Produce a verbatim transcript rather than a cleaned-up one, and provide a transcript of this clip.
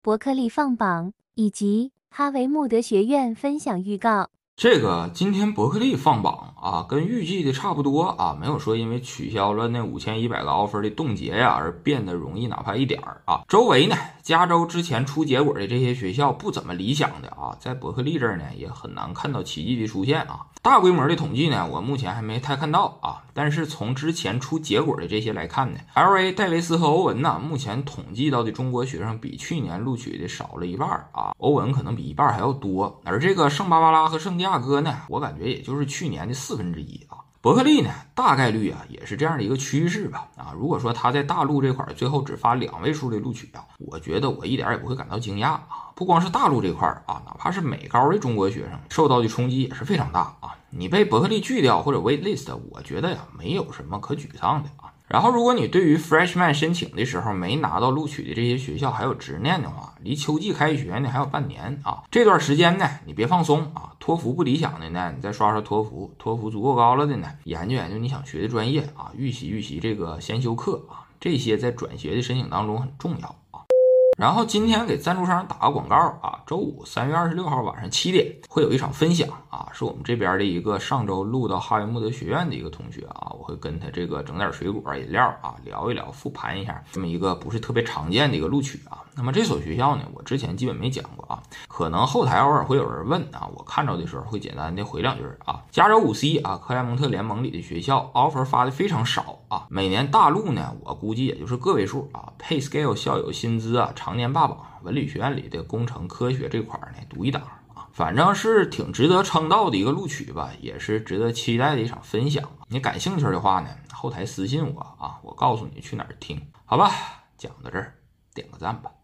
伯克利放榜以及哈维穆德学院分享预告。 这个今天伯克利放榜啊，跟预计的差不多啊，没有说因为取消了那五千一百个 offer 的冻结呀而变得容易哪怕一点儿啊。周围呢，加州之前出结果的这些学校不怎么理想的啊，在伯克利这儿呢也很难看到奇迹的出现啊。大规模的统计呢，我目前还没太看到啊，但是从之前出结果的这些来看呢 ，L A 戴维斯和欧文呢，目前统计到的中国学生比去年录取的少了一半啊，欧文可能比一半还要多，而这个圣巴巴拉和圣地亚哥呢，我感觉也就是去年的四分之一啊。伯克利呢，大概率啊也是这样的一个趋势吧啊。如果说他在大陆这块最后只发两位数的录取啊，我觉得我一点也不会感到惊讶啊。不光是大陆这块啊，哪怕是美高的中国学生受到的冲击也是非常大啊。你被伯克利拒掉或者 waitlist， 我觉得呀没有什么可沮丧的啊。然后如果你对于 freshman 申请的时候没拿到录取的这些学校还有执念的话，离秋季开学呢还有半年啊，这段时间呢你别放松啊。托福不理想的呢，你再刷刷托福，托福足够高了的呢，研究研究你想学的专业啊，预习预习这个先修课啊，这些在转学的申请当中很重要啊。然后今天给赞助商打个广告啊，周五三月二十六号晚上七点会有一场分享啊，是我们这边的一个上周录到哈维穆德学院的一个同学啊，我会跟他这个整点水果饮料啊，聊一聊，复盘一下这么一个不是特别常见的一个录取啊。那么这所学校呢，我之前基本没讲过啊，可能后台偶尔会有人问啊，我看着的时候会简单的回两句啊。加州 五 C 啊，克莱蒙特联盟里的学校 offer 发的非常少啊，每年大陆呢，我估计也就是个位数啊。Pay Scale 校友薪资啊，常年霸榜，文理学院里的工程科学这块呢，独一档啊，反正是挺值得称道的一个录取吧，也是值得期待的一场分享。你感兴趣的话呢，后台私信我啊，我告诉你去哪儿听，好吧？讲到这儿，点个赞吧。